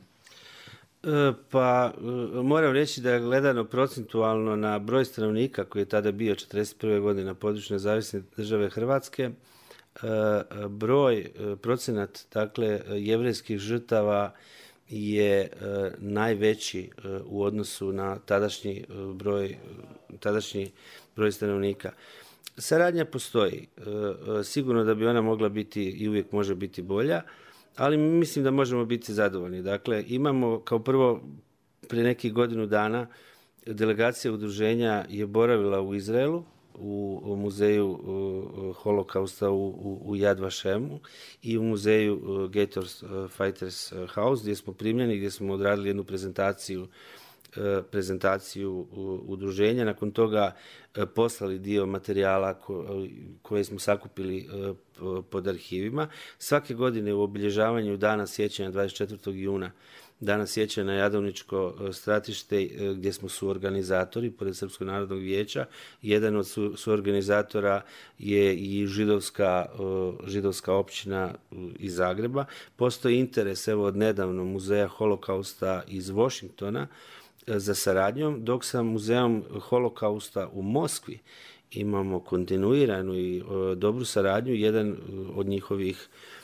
Pa moram reći da je gledano procentualno na broj stanovnika koji je tada bio četrdeset prve godine na području nezavisne države Hrvatske, broj, procenat, dakle, jevrejskih žrtava je najveći u odnosu na tadašnji broj, tadašnji broj stanovnika. Saradnja postoji. Sigurno da bi ona mogla biti i uvijek može biti bolja, ali mislim da možemo biti zadovoljni. Dakle, imamo kao prvo prije nekih godinu dana delegacija udruženja je boravila u Izraelu, u muzeju holokausta u, u, u Yad Vashemu i u muzeju Gators Fighters House, gdje smo primljeni, gdje smo odradili jednu prezentaciju prezentaciju udruženja. Nakon toga poslali dio materijala koje smo sakupili pod arhivima. Svake godine u obilježavanju dana sjećanja dvadeset četvrtog juna, dana sjećanja na Jadovničko stratište gdje smo suorganizatori pored Srpskog narodnog vijeća. Jedan od su, suorganizatora je i židovska, židovska općina iz Zagreba. Postoji interes evo od nedavno Muzeja holokausta iz Washingtona za saradnjom, dok sa Muzejom holokausta u Moskvi imamo kontinuiranu i dobru saradnju. Jedan od njihovih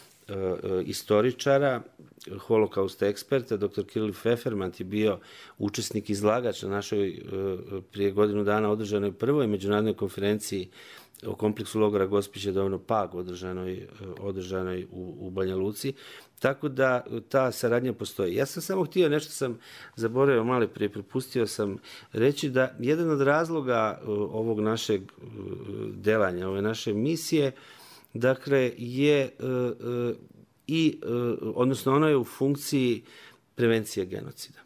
istoričara, holokausta eksperta, doktor Kiril Fefermant je bio učesnik izlagač na našoj prije godinu dana održanoj prvoj međunarodnoj konferenciji o kompleksu logora Gospić Jadovno Pag održanoj, održanoj u, u Banja Luci. Tako da ta saradnja postoji. Ja sam samo htio, nešto sam zaboravio malo prije, propustio sam reći da jedan od razloga ovog našeg delanja, ove naše misije, dakle, je i, odnosno ono je u funkciji prevencije genocida.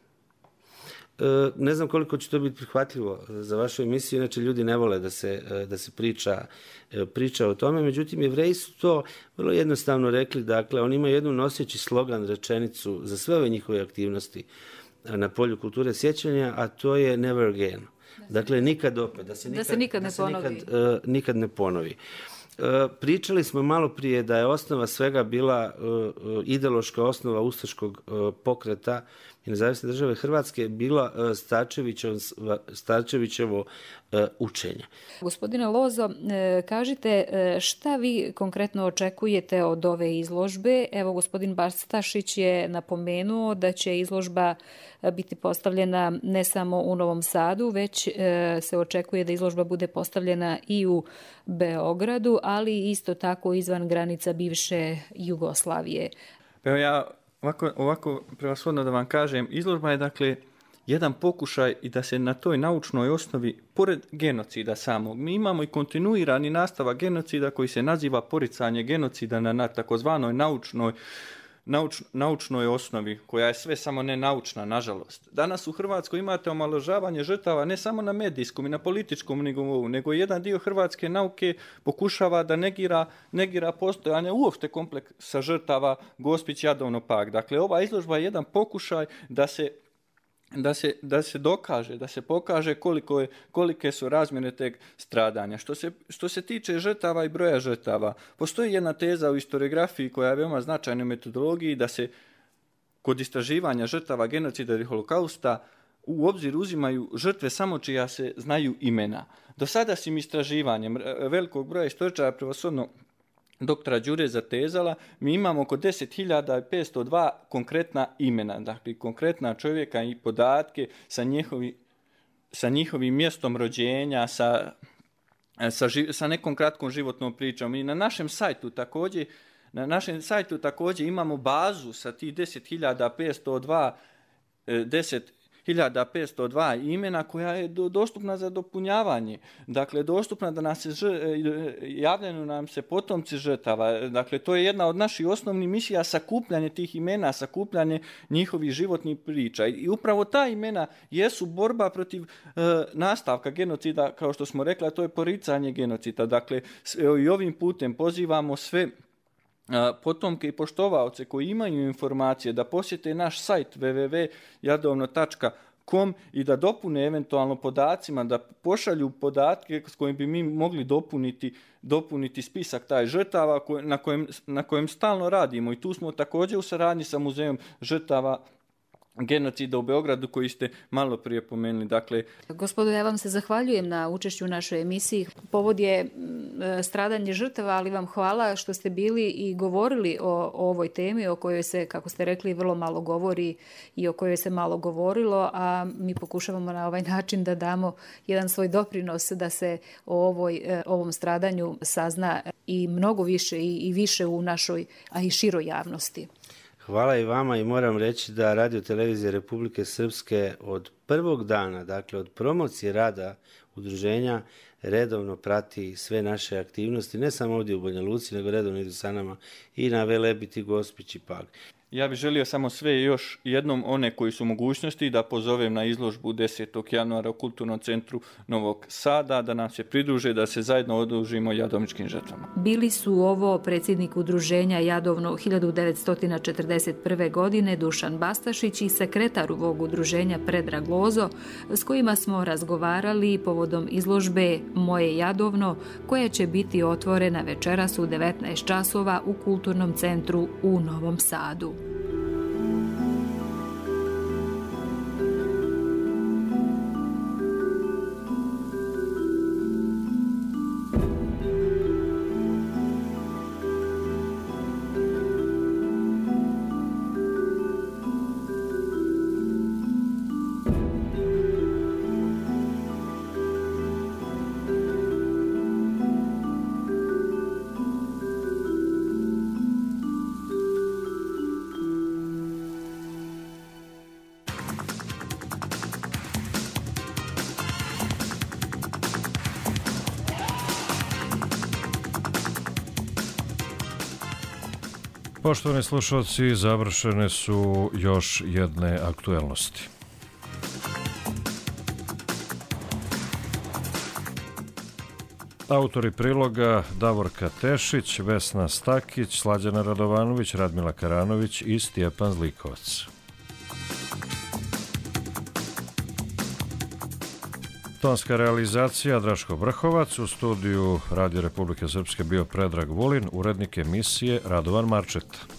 Ne znam koliko će to biti prihvatljivo za vašu emisiju, inače ljudi ne vole da se, da se priča, priča o tome, međutim Jevreji su to vrlo jednostavno rekli, dakle oni imaju jednu noseći slogan, rečenicu za sve ove njihove aktivnosti na polju kulture sjećanja, a to je never again. Dakle, nikad opet, da se nikad, da se nikad ne da se ponovi. Nikad, uh, nikad ne ponovi. Pričali smo malo prije da je osnova svega bila ideološka osnova ustaškog pokreta i nezavisne države Hrvatske bilo Starčevićevo učenje. Gospodine Lozo, kažite šta vi konkretno očekujete od ove izložbe? Evo, gospodin Bastašić je napomenuo da će izložba biti postavljena ne samo u Novom Sadu, već se očekuje da izložba bude postavljena i u Beogradu, ali isto tako izvan granica bivše Jugoslavije. Evo ja ovako, ovako prevashodno da vam kažem, izložba je dakle jedan pokušaj i da se na toj naučnoj osnovi, pored genocida samog, mi imamo i kontinuirani nastavak genocida koji se naziva poricanje genocida na, na takozvanoj naučnoj Nauč, naučnoj osnovi, koja je sve samo ne naučna, nažalost. Danas u Hrvatskoj imate omalovažavanje žrtava ne samo na medijskom i na političkom nivou, nego jedan dio hrvatske nauke pokušava da negira, negira postojanje uopšte kompleksa žrtava Gospić, Jadovno, Pag. Dakle, ova izložba je jedan pokušaj da se Da se, da se dokaže, da se pokaže koliko je, kolike su razmjere teg stradanja. Što se, što se tiče žrtava i broja žrtava, postoji jedna teza u historiografiji koja je veoma značajna u metodologiji da se kod istraživanja žrtava genocida i holokausta u obzir uzimaju žrtve samo čija se znaju imena. Do sadašnjim istraživanjem velikog broja istoričara, prevashodno doktora Đure Zatezala, mi imamo oko deset hiljada petsto dva konkretna imena, dakle konkretna čovjeka i podatke sa, njihovi, sa njihovim mjestom rođenja, sa, sa, sa nekom kratkom životnom pričom. I na našem sajtu također, na našem sajtu također imamo bazu sa tih deset hiljada petsto dva, deset hiljada petsto dva imena koja je do, dostupna za dopunjavanje. Dakle, dostupna da nas se ž, javljaju nam se potomci žrtava. Dakle, to je jedna od naših osnovnih misija, sakupljanje tih imena, sakupljanje njihovih životnih priča. I upravo ta imena jesu borba protiv e, nastavka genocida, kao što smo rekli, a to je poricanje genocida. Dakle, i ovim putem pozivamo sve potomke i poštovaoce koji imaju informacije da posjete naš sajt w w w tačka jadovno tačka com i da dopune eventualno podacima, da pošalju podatke s kojim bi mi mogli dopuniti, dopuniti spisak taj žrtava na kojem, na kojem stalno radimo. I tu smo također u saradnji sa Muzejom žrtava genocida u Beogradu koji ste malo prije pomenuli. Dakle, gospodo, ja vam se zahvaljujem na učešću u našoj emisiji. Povod je stradanje žrtava, ali vam hvala što ste bili i govorili o, o ovoj temi o kojoj se, kako ste rekli, vrlo malo govori i o kojoj se malo govorilo, a mi pokušavamo na ovaj način da damo jedan svoj doprinos da se o ovoj, ovom stradanju sazna i mnogo više i, i više u našoj, a i široj javnosti. Hvala i vama i moram reći da Radio Televizija Republike Srpske od prvog dana, dakle od promocije rada udruženja, redovno prati sve naše aktivnosti, ne samo ovdje u Banja Luci, nego redovno idu sa nama i na Velebiti, Gospić i Pag. Ja bih želio samo sve još jednom one koji su mogućnosti da pozovem na izložbu desetog januara u Kulturnom centru Novog Sada, da nam se pridruže, da se zajedno odužimo jadovničkim žrtvama. Bili su ovo predsjednik udruženja Jadovno hiljadu devetsto četrdeset prve. godine Dušan Bastašić i sekretar ovog udruženja Predrag Lozo, s kojima smo razgovarali povodom izložbe Moje Jadovno, koja će biti otvorena večeras u devetnaest časova u Kulturnom centru u Novom Sadu. Poštovani slušalci, završene su još jedne aktuelnosti. Autori priloga Davorka Tešić, Vesna Stakić, Slađana Radovanović, Radmila Karanović i Stjepan Zlikovac. Tonska realizacija Draško Brhovac, u studiju Radio Republike Srpske bio Predrag Vulin, urednik emisije Radovan Marčeta.